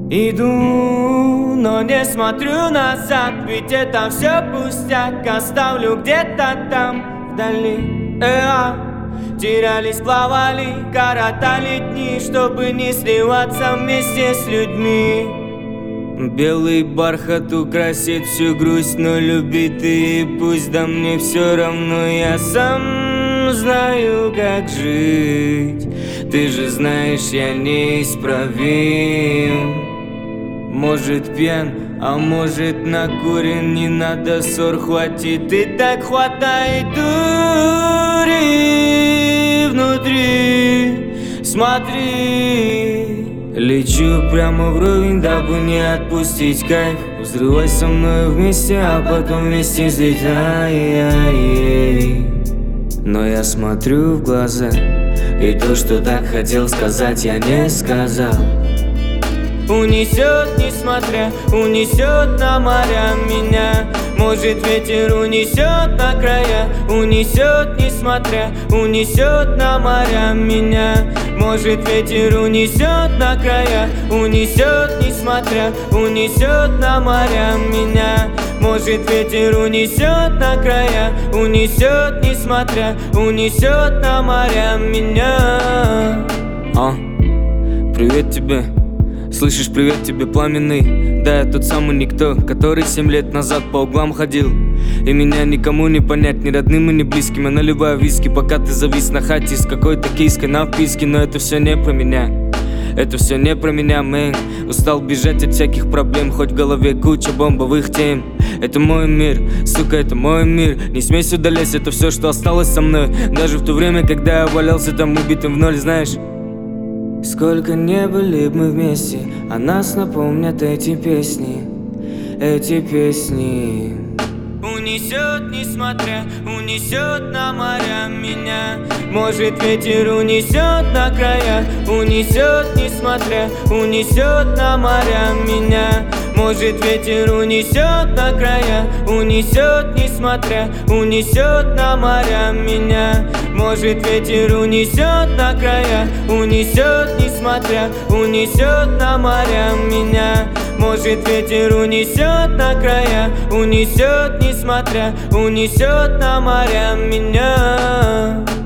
Иду, но не смотрю назад, ведь это все пустяк. Оставлю где-то там, вдали. Терялись, плавали, коротали дни, чтобы не сливаться вместе с людьми. Белый бархат украсит всю грусть, но любит и пусть, да мне все равно, я сам знаю, как жить. Ты же знаешь, я неисправим. Может пьян, а может накурен, не надо ссор, хватит и так хватай дури внутри. Смотри, лечу прямо вровень, дабы не отпустить кайф. Взрывай со мной вместе, а потом вместе взлетай. Но я смотрю в глаза, и то, что так хотел сказать, я не сказал. Унесет, несмотря, унесет на моря меня. Может ветер унесет на края, унесет, несмотря, унесет на моря меня. Может ветер унесет на края, унесет, несмотря, унесет на моря меня. Может ветер унесет на края, унесет, несмотря, унесет на моря меня. Привет тебе. Слышишь, привет тебе, пламенный. Да, я тот самый никто, который 7 лет назад по углам ходил. И меня никому не понять, ни родным и ни близким. Я наливаю виски, пока ты завис на хате с какой-то киской на вписке. Но это все не про меня, это все не про меня, мэн. Устал бежать от всяких проблем, хоть в голове куча бомбовых тем. Это мой мир, сука, это мой мир. Не смей сюда лезть, это все, что осталось со мной. Даже в то время, когда я валялся там убитым в ноль, знаешь. Сколько не были бы мы вместе, а нас напомнят эти песни, эти песни. Унесет, несмотря, унесет на моря меня. Может ветер унесет на края, унесет, несмотря, унесет на моря меня. Может ветер унесет на края, унесет, несмотря, унесет на моря меня. Может ветер унесет на края, унесет, несмотря, унесет на моря меня. Может ветер унесет на края, унесет, несмотря, унесет на моря меня.